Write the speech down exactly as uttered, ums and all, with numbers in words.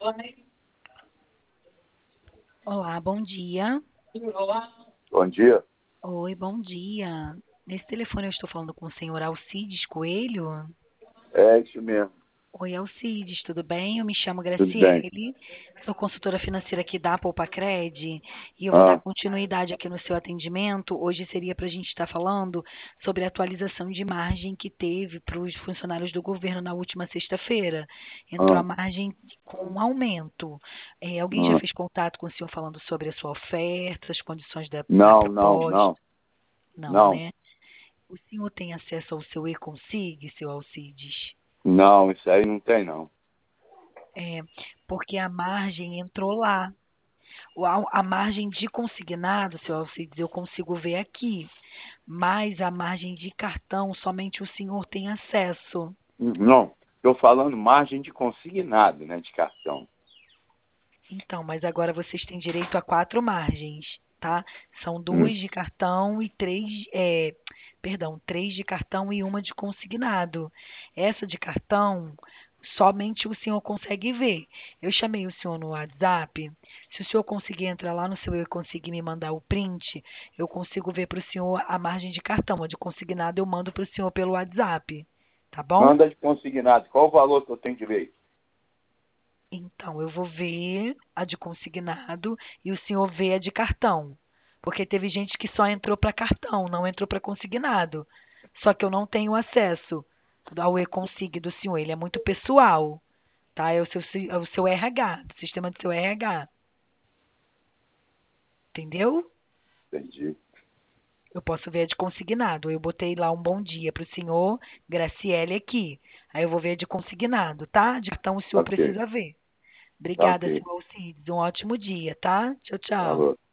Olá, bom dia. Bom dia. Oi, bom dia. Nesse telefone eu estou falando com o senhor Alcides Coelho. É isso mesmo. Oi, Alcides, tudo bem? Eu me chamo Tudo bem. Graciele, sou consultora financeira aqui da Poupacred e eu vou dar Ah, continuidade aqui no seu atendimento. Hoje seria para a gente estar falando sobre a atualização de margem que teve para os funcionários do governo na última sexta-feira. Entrou a ah, margem com um aumento. É, alguém já ah. fez contato com o senhor falando sobre a sua oferta, as condições da, da Não, não, proposta? não, Não, não. né? O senhor tem acesso ao seu e-consig, seu Alcides? Não, isso aí não tem, não. É, porque a margem entrou lá. O- A, a margem de consignado, seu Alcides, eu consigo ver aqui. Mas a margem de cartão, somente o senhor tem acesso. Não, estou falando margem de consignado, né, de cartão. Então, mas agora vocês têm direito a quatro margens, tá? São Hum. duas de cartão e três, é, perdão, três de cartão e uma de consignado. Essa de cartão, somente o senhor consegue ver. Eu chamei o senhor no WhatsApp. Se o senhor conseguir entrar lá no seu e conseguir me mandar o print, eu consigo ver para o senhor a margem de cartão. A de consignado eu mando para o senhor pelo WhatsApp, tá bom? Manda de consignado. Qual o valor que eu tenho direito? Então, eu vou ver a de consignado e o senhor vê a de cartão. Porque teve gente que só entrou para cartão, não entrou para consignado. Só que eu não tenho acesso ao e-consig do senhor. Ele é muito pessoal, tá? É o seu, si- é o seu R H, do sistema do seu R H. Entendeu? Entendi. Eu posso ver a de consignado. Eu botei lá um bom dia para o senhor Graciele aqui. Aí eu vou ver a de consignado, tá? De cartão o senhor Ok, precisa ver. tá Obrigada, ok. senhor Alcides. Um ótimo dia, tá? Tchau, tchau. Falou.